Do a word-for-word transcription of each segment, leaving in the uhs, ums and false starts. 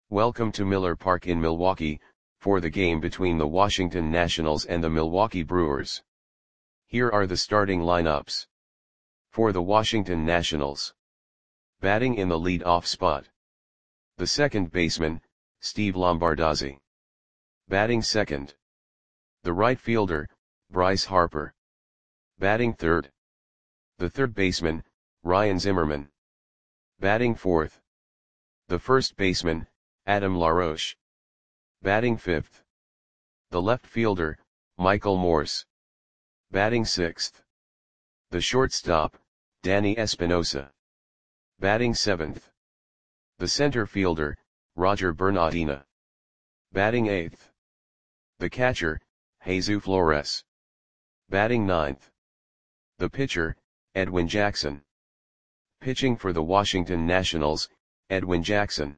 Welcome to Miller Park in Milwaukee, for the game between the Washington Nationals and the Milwaukee Brewers. Here are the starting lineups. For the Washington Nationals. Batting in the lead-off spot. The second baseman, Steve Lombardozzi. Batting second. The right fielder, Bryce Harper. Batting third. The third baseman, Ryan Zimmerman. Batting fourth. The first baseman, Adam LaRoche. Batting fifth. The left fielder, Michael Morse. Batting sixth. The shortstop, Danny Espinosa. Batting seventh. The center fielder, Roger Bernardina. Batting eighth. The catcher, Jesus Flores. Batting ninth. The pitcher, Edwin Jackson. Pitching for the Washington Nationals, Edwin Jackson.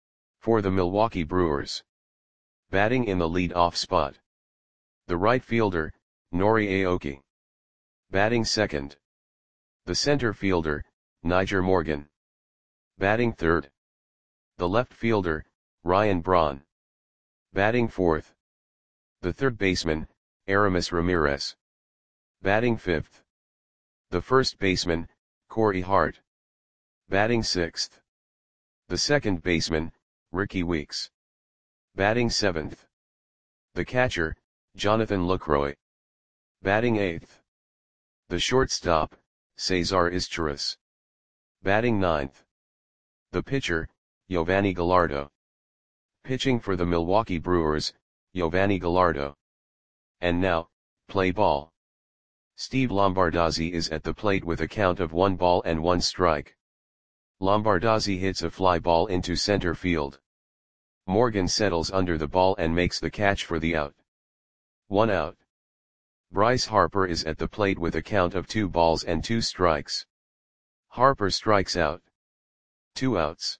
For the Milwaukee Brewers. Batting in the lead-off spot. The right fielder, Nori Aoki. Batting second. The center fielder, Nyjer Morgan. Batting third. The left fielder, Ryan Braun. Batting fourth. The third baseman, Aramis Ramirez. Batting fifth. The first baseman, Corey Hart. Batting sixth. The second baseman, Ricky Weeks. Batting seventh. The catcher, Jonathan Lucroy. Batting eighth. The shortstop, Cesar Izturis. Batting ninth. The pitcher, Yovani Gallardo. Pitching for the Milwaukee Brewers, Yovani Gallardo. And now, play ball. Steve Lombardozzi is at the plate with a count of one ball and one strike. Lombardozzi hits a fly ball into center field. Morgan settles under the ball and makes the catch for the out. One out. Bryce Harper is at the plate with a count of two balls and two strikes. Harper strikes out. Two outs.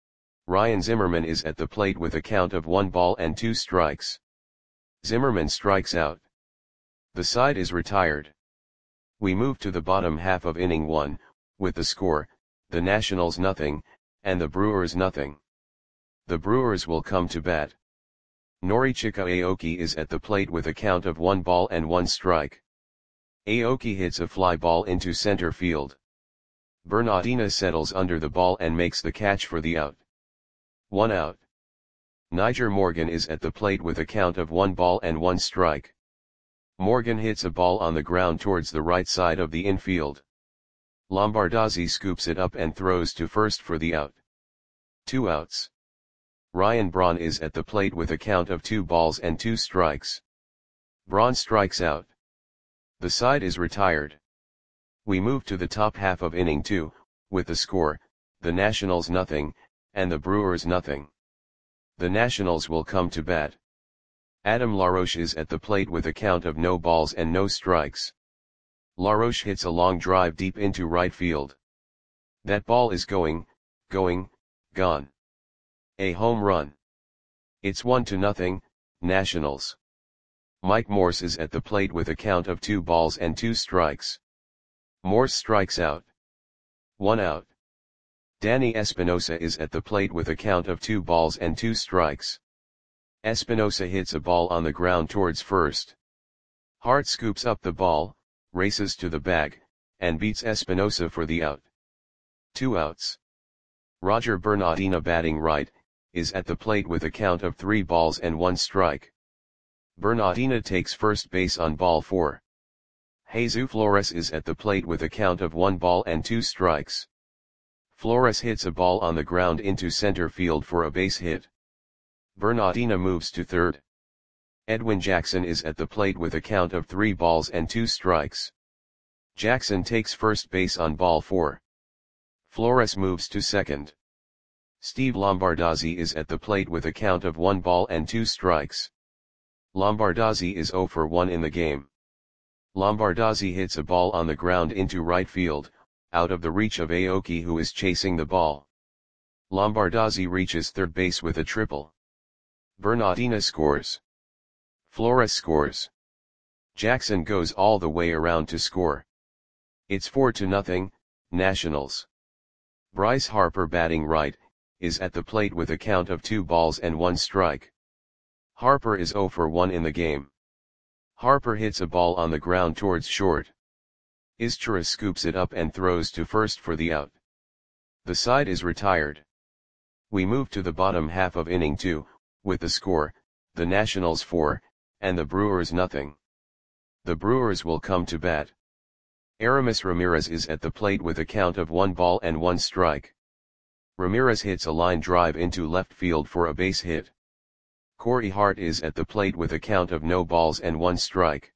Ryan Zimmerman is at the plate with a count of one ball and two strikes. Zimmerman strikes out. The side is retired. We move to the bottom half of inning one, with the score, the Nationals nothing, and the Brewers nothing. The Brewers will come to bat. Norichika Aoki is at the plate with a count of one ball and one strike. Aoki hits a fly ball into center field. Bernardina settles under the ball and makes the catch for the out. One out. Nyjer Morgan is at the plate with a count of one ball and one strike. Morgan hits a ball on the ground towards the right side of the infield. Lombardozzi scoops it up and throws to first for the out. Two outs. Ryan Braun is at the plate with a count of two balls and two strikes. Braun strikes out. The side is retired. We move to the top half of inning two, with the score, the Nationals nothing, and the Brewers nothing. The Nationals will come to bat. Adam LaRoche is at the plate with a count of no balls and no strikes. LaRoche hits a long drive deep into right field. That ball is going, going, gone. A home run. It's one to nothing, Nationals. Mike Morse is at the plate with a count of two balls and two strikes. Morse strikes out. One out. Danny Espinosa is at the plate with a count of two balls and two strikes. Espinosa hits a ball on the ground towards first. Hart scoops up the ball, races to the bag, and beats Espinosa for the out. Two outs. Roger Bernardina batting right, is at the plate with a count of three balls and one strike. Bernardina takes first base on ball four. Jesus Flores is at the plate with a count of one ball and two strikes. Flores hits a ball on the ground into center field for a base hit. Bernardina moves to third. Edwin Jackson is at the plate with a count of three balls and two strikes. Jackson takes first base on ball four. Flores moves to second. Steve Lombardozzi is at the plate with a count of one ball and two strikes. Lombardozzi is zero for one in the game. Lombardozzi hits a ball on the ground into right field, out of the reach of Aoki who is chasing the ball. Lombardozzi reaches third base with a triple. Bernardina scores. Flores scores. Jackson goes all the way around to score. It's four to nothing, Nationals. Bryce Harper batting right, is at the plate with a count of two balls and one strike. Harper is zero for one in the game. Harper hits a ball on the ground towards short. Izturis scoops it up and throws to first for the out. The side is retired. We move to the bottom half of inning two, with the score, the Nationals four, and the Brewers nothing. The Brewers will come to bat. Aramis Ramirez is at the plate with a count of one ball and one strike. Ramirez hits a line drive into left field for a base hit. Corey Hart is at the plate with a count of no balls and one strike.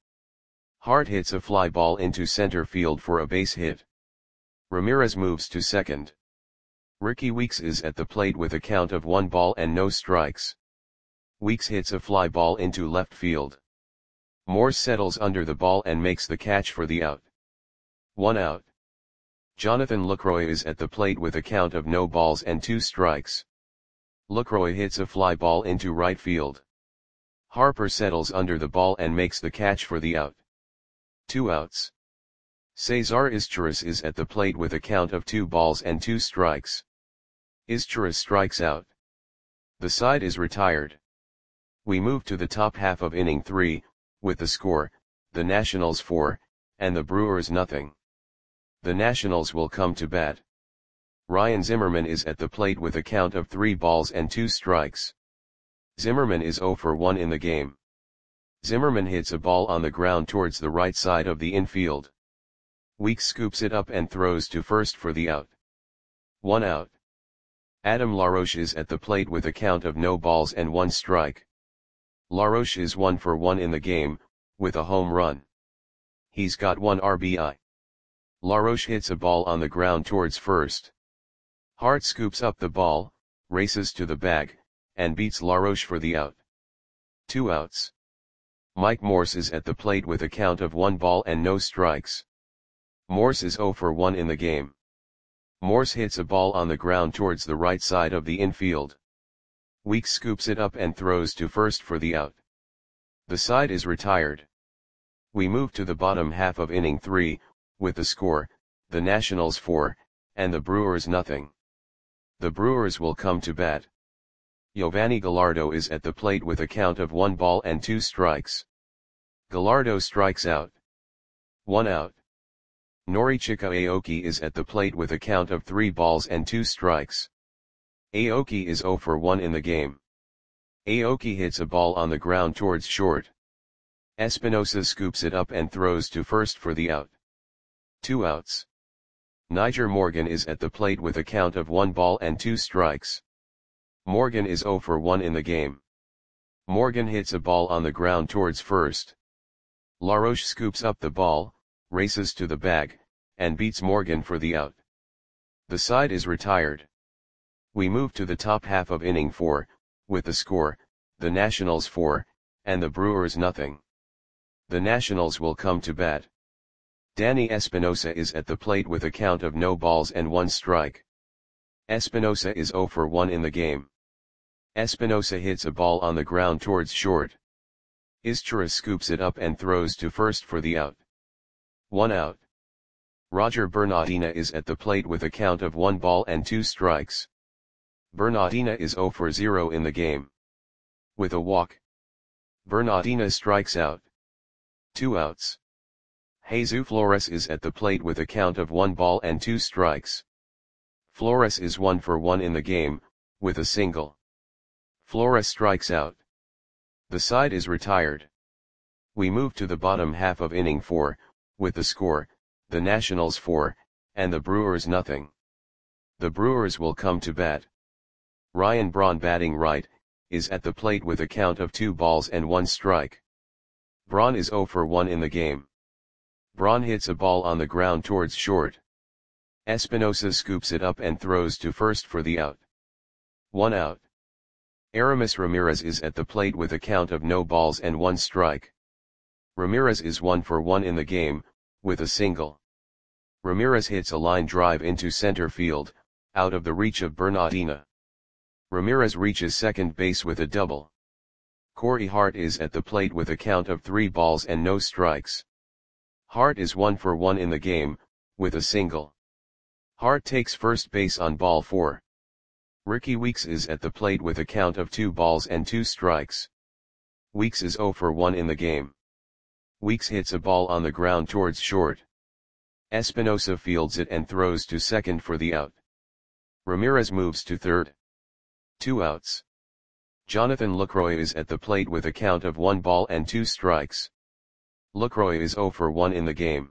Hart hits a fly ball into center field for a base hit. Ramirez moves to second. Ricky Weeks is at the plate with a count of one ball and no strikes. Weeks hits a fly ball into left field. Morse settles under the ball and makes the catch for the out. One out. Jonathan Lucroy is at the plate with a count of no balls and two strikes. Lucroy hits a fly ball into right field. Harper settles under the ball and makes the catch for the out. Two outs. Cesar Izturis is at the plate with a count of two balls and two strikes. Izturis strikes out. The side is retired. We move to the top half of inning three, with the score, the Nationals four, and the Brewers nothing. The Nationals will come to bat. Ryan Zimmerman is at the plate with a count of three balls and two strikes. Zimmerman is zero for one in the game. Zimmerman hits a ball on the ground towards the right side of the infield. Weeks scoops it up and throws to first for the out. One out. Adam LaRoche is at the plate with a count of no balls and one strike. LaRoche is one for one in the game, with a home run. He's got one R B I. LaRoche hits a ball on the ground towards first. Hart scoops up the ball, races to the bag, and beats LaRoche for the out. Two outs. Mike Morse is at the plate with a count of one ball and no strikes. Morse is zero for one in the game. Morse hits a ball on the ground towards the right side of the infield. Weeks scoops it up and throws to first for the out. The side is retired. We move to the bottom half of inning three, with the score, the Nationals four, and the Brewers nothing. The Brewers will come to bat. Giovanni Gallardo is at the plate with a count of one ball and two strikes. Gallardo strikes out. One out. Norichika Aoki is at the plate with a count of three balls and two strikes. Aoki is zero for one in the game. Aoki hits a ball on the ground towards short. Espinosa scoops it up and throws to first for the out. Two outs. Niger Morgan is at the plate with a count of one ball and two strikes. Morgan is zero for one in the game. Morgan hits a ball on the ground towards first. LaRoche scoops up the ball, races to the bag, and beats Morgan for the out. The side is retired. We move to the top half of inning four, with the score, the Nationals four, and the Brewers nothing. The Nationals will come to bat. Danny Espinosa is at the plate with a count of no balls and one strike. Espinosa is zero for one in the game. Espinosa hits a ball on the ground towards short. Izturis scoops it up and throws to first for the out. One out. Roger Bernardina is at the plate with a count of one ball and two strikes. Bernardina is zero for zero in the game. With a walk. Bernardina strikes out. Two outs. Jesus Flores is at the plate with a count of one ball and two strikes. Flores is one for one in the game, with a single. Flores strikes out. The side is retired. We move to the bottom half of inning four, with the score, the Nationals four, and the Brewers nothing. The Brewers will come to bat. Ryan Braun, batting right, is at the plate with a count of two balls and one strike. Braun is zero for one in the game. Braun hits a ball on the ground towards short. Espinosa scoops it up and throws to first for the out. One out. Aramis Ramirez is at the plate with a count of no balls and one strike. Ramirez is one for one in the game, with a single. Ramirez hits a line drive into center field, out of the reach of Bernardina. Ramirez reaches second base with a double. Corey Hart is at the plate with a count of three balls and no strikes. Hart is one for one in the game, with a single. Hart takes first base on ball four. Ricky Weeks is at the plate with a count of two balls and two strikes. Weeks is zero for one in the game. Weeks hits a ball on the ground towards short. Espinosa fields it and throws to second for the out. Ramirez moves to third. Two outs. Jonathan Lucroy is at the plate with a count of one ball and two strikes. Lucroy is zero for one in the game.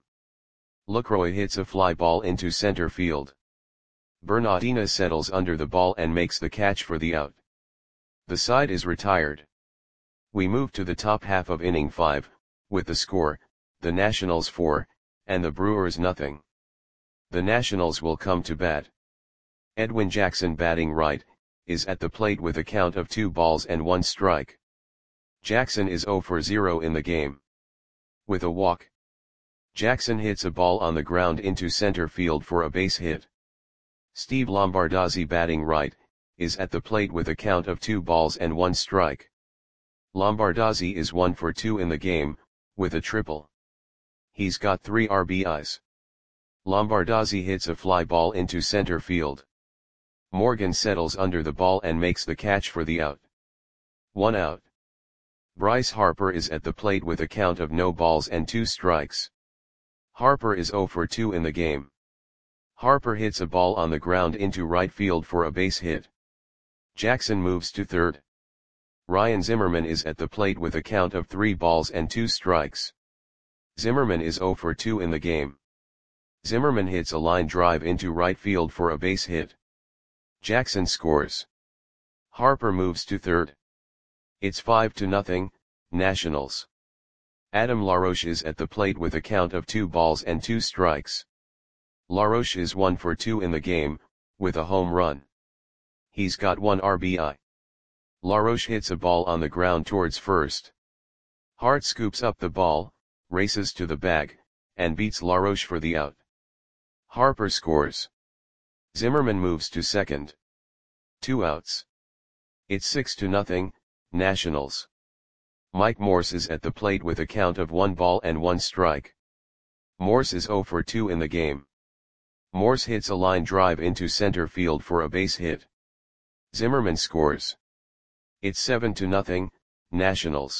Lucroy hits a fly ball into center field. Bernardina settles under the ball and makes the catch for the out. The side is retired. We move to the top half of inning five, with the score, the Nationals four, and the Brewers nothing. The Nationals will come to bat. Edwin Jackson, batting right, is at the plate with a count of two balls and one strike. Jackson is zero for zero in the game. With a walk, Jackson hits a ball on the ground into center field for a base hit. Steve Lombardozzi, batting right, is at the plate with a count of two balls and one strike. Lombardozzi is one for two in the game, with a triple. He's got three R B Is. Lombardozzi hits a fly ball into center field. Morgan settles under the ball and makes the catch for the out. One out. Bryce Harper is at the plate with a count of no balls and two strikes. Harper is zero for two in the game. Harper hits a ball on the ground into right field for a base hit. Jackson moves to third. Ryan Zimmerman is at the plate with a count of three balls and two strikes. Zimmerman is zero for two in the game. Zimmerman hits a line drive into right field for a base hit. Jackson scores. Harper moves to third. It's five to nothing, Nationals. Adam LaRoche is at the plate with a count of two balls and two strikes. LaRoche is one for two in the game, with a home run. He's got one R B I. LaRoche hits a ball on the ground towards first. Hart scoops up the ball, races to the bag, and beats LaRoche for the out. Harper scores. Zimmerman moves to second. Two outs. It's six to nothing, Nationals. Mike Morse is at the plate with a count of one ball and one strike. Morse is zero for two in the game. Morse hits a line drive into center field for a base hit. Zimmerman scores. It's seven to nothing, Nationals.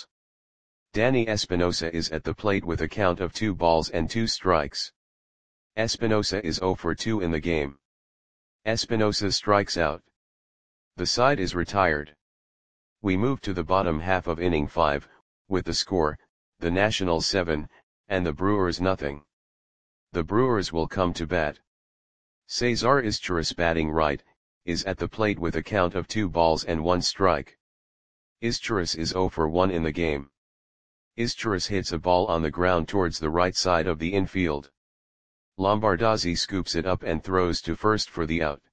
Danny Espinosa is at the plate with a count of two balls and two strikes. Espinosa is zero for two in the game. Espinosa strikes out. The side is retired. We move to the bottom half of inning five, with the score, the Nationals seven, and the Brewers nothing. The Brewers will come to bat. Cesar Izturis, batting right, is at the plate with a count of two balls and one strike. Izturis is zero for one in the game. Izturis hits a ball on the ground towards the right side of the infield. Lombardozzi scoops it up and throws to first for the out.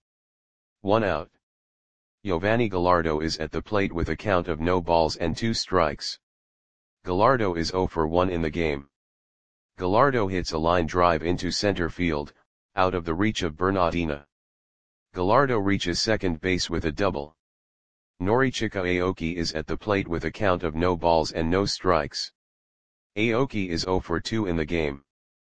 One out. Giovanni Gallardo is at the plate with a count of no balls and two strikes. Gallardo is zero for one in the game. Gallardo hits a line drive into center field, out of the reach of Bernardina. Gallardo reaches second base with a double. Norichika Aoki is at the plate with a count of no balls and no strikes. Aoki is zero for two in the game.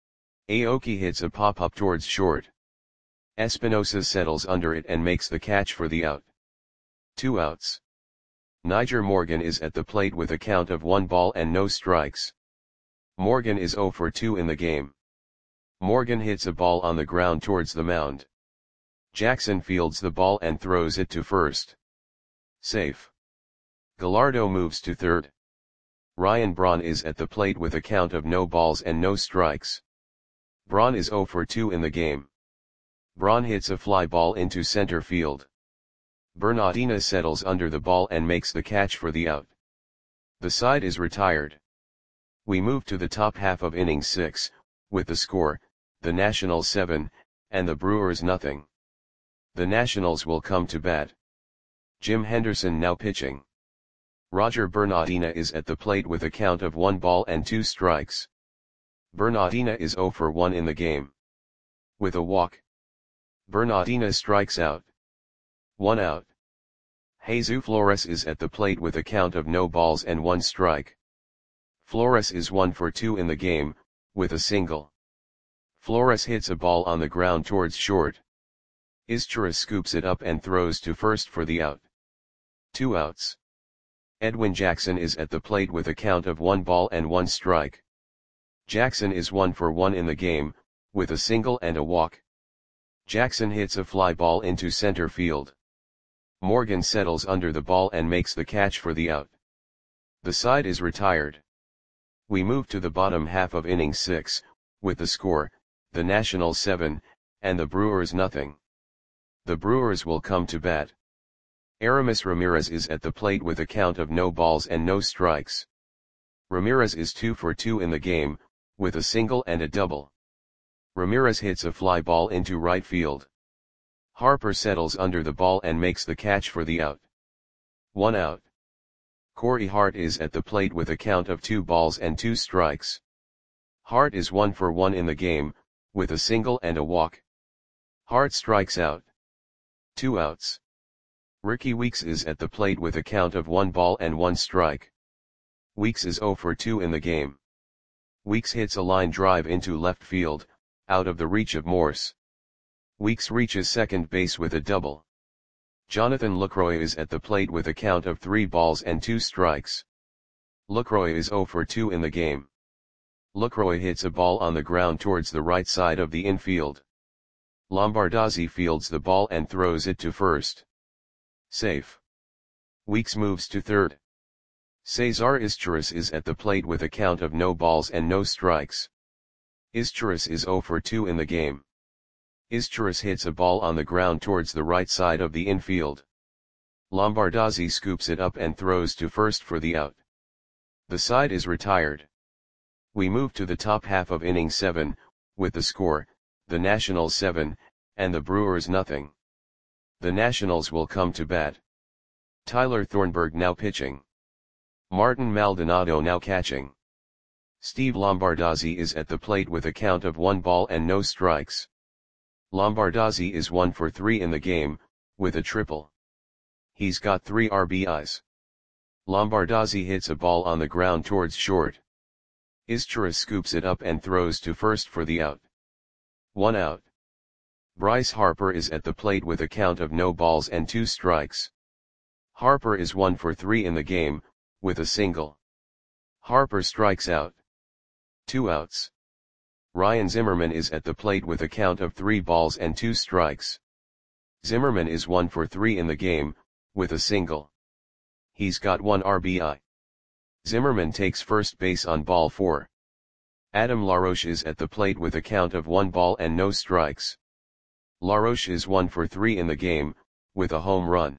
Aoki hits a pop-up towards short. Espinosa settles under it and makes the catch for the out. Two outs. Niger Morgan is at the plate with a count of one ball and no strikes. Morgan is zero for two in the game. Morgan hits a ball on the ground towards the mound. Jackson fields the ball and throws it to first. Safe. Gallardo moves to third. Ryan Braun is at the plate with a count of no balls and no strikes. Braun is zero for two in the game. Braun hits a fly ball into center field. Bernardina settles under the ball and makes the catch for the out. The side is retired. We move to the top half of inning six, with the score, the Nationals seven, and the Brewers nothing. The Nationals will come to bat. Jim Henderson now pitching. Roger Bernardina is at the plate with a count of one ball and two strikes. Bernardina is zero for one in the game. With a walk, Bernardina strikes out. One out. Jesus Flores is at the plate with a count of no balls and one strike. Flores is one for two in the game, with a single. Flores hits a ball on the ground towards short. Izturis scoops it up and throws to first for the out. Two outs. Edwin Jackson is at the plate with a count of one ball and one strike. Jackson is one for one in the game, with a single and a walk. Jackson hits a fly ball into center field. Morgan settles under the ball and makes the catch for the out. The side is retired. We move to the bottom half of inning six, with the score, the Nationals seven, and the Brewers nothing. The Brewers will come to bat. Aramis Ramirez is at the plate with a count of no balls and no strikes. Ramirez is two for two in the game, with a single and a double. Ramirez hits a fly ball into right field. Harper settles under the ball and makes the catch for the out. One out. Corey Hart is at the plate with a count of two balls and two strikes. Hart is one for one in the game, with a single and a walk. Hart strikes out. Two outs. Ricky Weeks is at the plate with a count of one ball and one strike. Weeks is zero for two in the game. Weeks hits a line drive into left field, out of the reach of Morse. Weeks reaches second base with a double. Jonathan Lucroy is at the plate with a count of three balls and two strikes. Lucroy is zero for two in the game. Lucroy hits a ball on the ground towards the right side of the infield. Lombardozzi fields the ball and throws it to first. Safe. Weeks moves to third. Cesar Izturis is at the plate with a count of no balls and no strikes. Izturis is zero for two in the game. Izturis hits a ball on the ground towards the right side of the infield. Lombardozzi scoops it up and throws to first for the out. The side is retired. We move to the top half of inning seven, with the score, the Nationals seven, and the Brewers nothing. The Nationals will come to bat. Tyler Thornburg now pitching. Martin Maldonado now catching. Steve Lombardozzi is at the plate with a count of one ball and no strikes. Lombardozzi is one for three in the game, with a triple. He's got three R B Is. Lombardozzi hits a ball on the ground towards short. Izturis scoops it up and throws to first for the out. One out. Bryce Harper is at the plate with a count of no balls and two strikes. Harper is one for three in the game, with a single. Harper strikes out. Two outs. Ryan Zimmerman is at the plate with a count of three balls and two strikes. Zimmerman is one for three in the game, with a single. He's got one R B I. Zimmerman takes first base on ball four. Adam LaRoche is at the plate with a count of one ball and no strikes. LaRoche is one for three in the game, with a home run.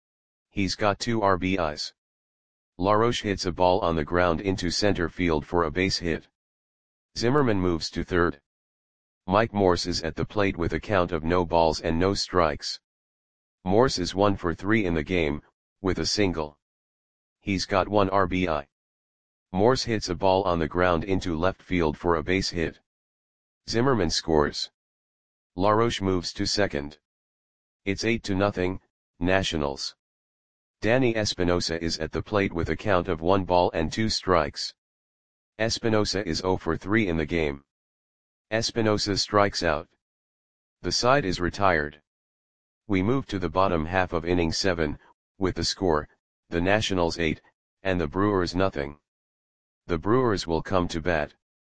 He's got two R B Is. LaRoche hits a ball on the ground into center field for a base hit. Zimmerman moves to third. Mike Morse is at the plate with a count of no balls and no strikes. Morse is one for three in the game, with a single. He's got one R B I. Morse hits a ball on the ground into left field for a base hit. Zimmerman scores. LaRoche moves to second. It's eight to nothing, Nationals. Danny Espinosa is at the plate with a count of one ball and two strikes. Espinosa is zero for three in the game. Espinosa strikes out. The side is retired. We move to the bottom half of inning seven, with the score, the Nationals eight, and the Brewers nothing. The Brewers will come to bat.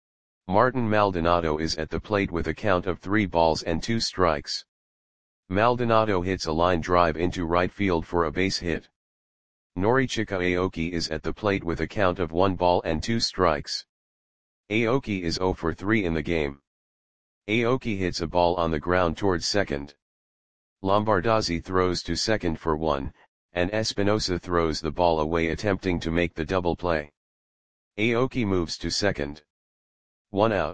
Martin Maldonado is at the plate with a count of three balls and two strikes. Maldonado hits a line drive into right field for a base hit. Norichika Aoki is at the plate with a count of one ball and two strikes. Aoki is zero for three in the game. Aoki hits a ball on the ground towards second. Lombardozzi throws to second for one, and Espinosa throws the ball away attempting to make the double play. Aoki moves to second. One out.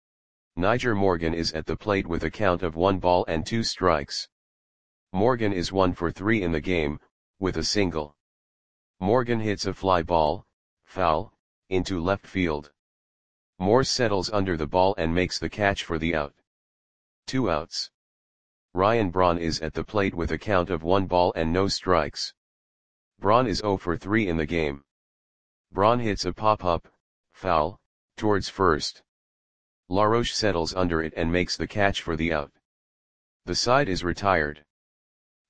Niger Morgan is at the plate with a count of one ball and two strikes. Morgan is one for three in the game, with a single. Morgan hits a fly ball, foul, into left field. Morse settles under the ball and makes the catch for the out. Two outs. Ryan Braun is at the plate with a count of one ball and no strikes. Braun is zero for three in the game. Braun hits a pop-up, foul, towards first. LaRoche settles under it and makes the catch for the out. The side is retired.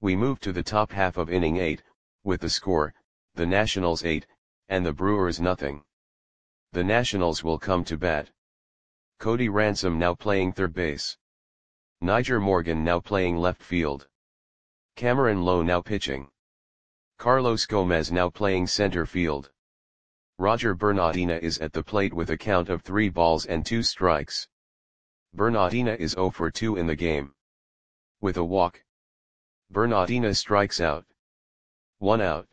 We move to the top half of inning eight, with the score, the Nationals eight, and the Brewers nothing. The Nationals will come to bat. Cody Ransom now playing third base. Nyjer Morgan now playing left field. Cameron Lowe now pitching. Carlos Gomez now playing center field. Roger Bernardina is at the plate with a count of three balls and two strikes. Bernardina is zero for two in the game. With a walk. Bernardina strikes out. One out.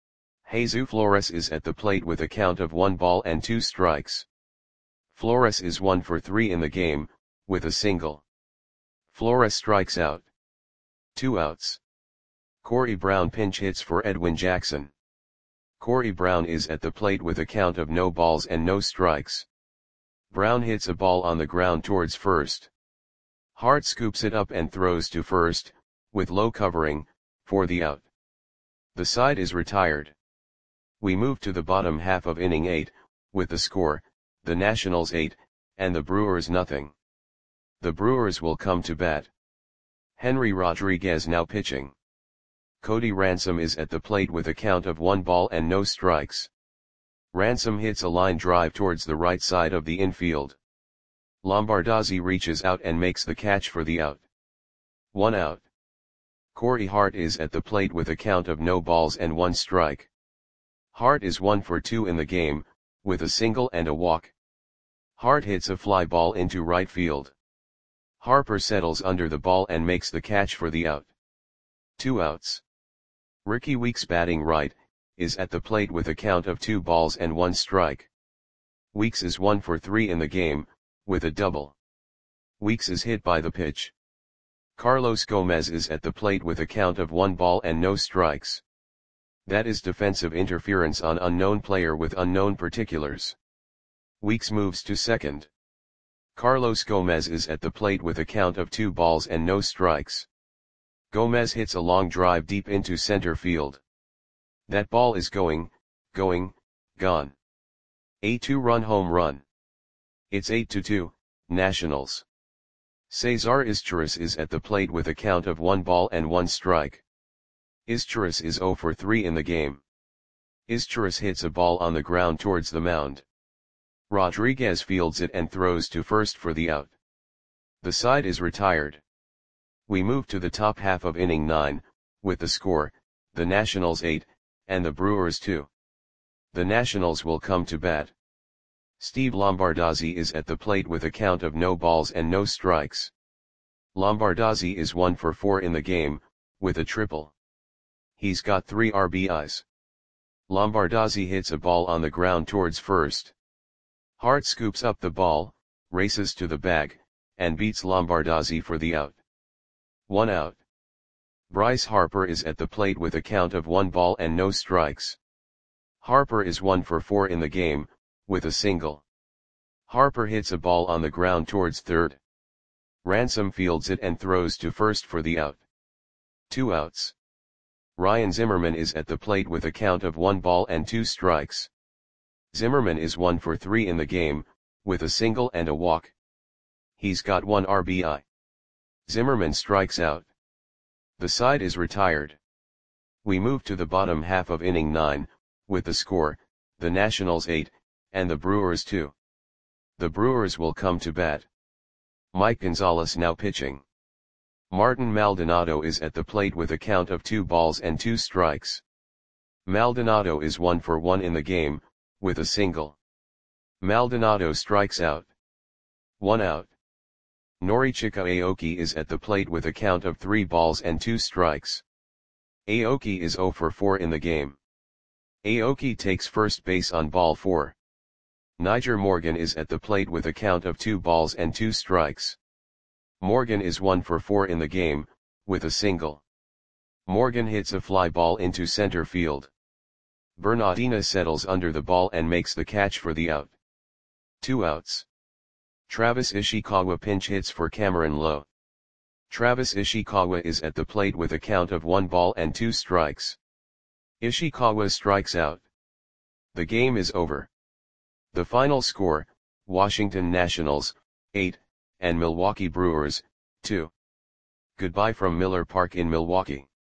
Jesus Flores is at the plate with a count of one ball and two strikes. Flores is one for three in the game, with a single. Flores strikes out. Two outs. Corey Brown pinch hits for Edwin Jackson. Corey Brown is at the plate with a count of no balls and no strikes. Brown hits a ball on the ground towards first. Hart scoops it up and throws to first, with Lowe covering, for the out. The side is retired. We move to the bottom half of inning eight, with the score, the Nationals eight, and the Brewers nothing. The Brewers will come to bat. Henry Rodriguez now pitching. Cody Ransom is at the plate with a count of one ball and no strikes. Ransom hits a line drive towards the right side of the infield. Lombardozzi reaches out and makes the catch for the out. One out. Corey Hart is at the plate with a count of no balls and one strike. Hart is one for two in the game, with a single and a walk. Hart hits a fly ball into right field. Harper settles under the ball and makes the catch for the out. Two outs. Ricky Weeks batting right, is at the plate with a count of two balls and one strike. Weeks is one for three in the game, with a double. Weeks is hit by the pitch. Carlos Gomez is at the plate with a count of one ball and no strikes. That is defensive interference on unknown player with unknown particulars. Weeks moves to second. Carlos Gomez is at the plate with a count of two balls and no strikes. Gomez hits a long drive deep into center field. That ball is going, going, gone. A two-run home run. It's eight to two, Nationals. Cesar Izturis is at the plate with a count of one ball and one strike. Izturis is zero for three in the game. Izturis hits a ball on the ground towards the mound. Rodriguez fields it and throws to first for the out. The side is retired. We move to the top half of inning nine, with the score, the Nationals eight, and the Brewers two. The Nationals will come to bat. Steve Lombardozzi is at the plate with a count of no balls and no strikes. Lombardozzi is one for four in the game, with a triple. He's got three R B Is. Lombardozzi hits a ball on the ground towards first. Hart scoops up the ball, races to the bag, and beats Lombardozzi for the out. One out. Bryce Harper is at the plate with a count of one ball and no strikes. Harper is one for four in the game, with a single. Harper hits a ball on the ground towards third. Ransom fields it and throws to first for the out. Two outs. Ryan Zimmerman is at the plate with a count of one ball and two strikes. Zimmerman is one for three in the game, with a single and a walk. He's got one R B I. Zimmerman strikes out. The side is retired. We move to the bottom half of inning nine, with the score, the Nationals eight, and the Brewers two. The Brewers will come to bat. Mike Gonzalez now pitching. Martin Maldonado is at the plate with a count of two balls and two strikes. Maldonado is one for one in the game, with a single. Maldonado strikes out. One out. Norichika Aoki is at the plate with a count of three balls and two strikes. Aoki is zero for four in the game. Aoki takes first base on ball four. Nyjer Morgan is at the plate with a count of two balls and two strikes. Morgan is one for four in the game, with a single. Morgan hits a fly ball into center field. Bernardina settles under the ball and makes the catch for the out. Two outs. Travis Ishikawa pinch hits for Cameron Lowe. Travis Ishikawa is at the plate with a count of one ball and two strikes. Ishikawa strikes out. The game is over. The final score, Washington Nationals, eight, and Milwaukee Brewers, two. Goodbye from Miller Park in Milwaukee.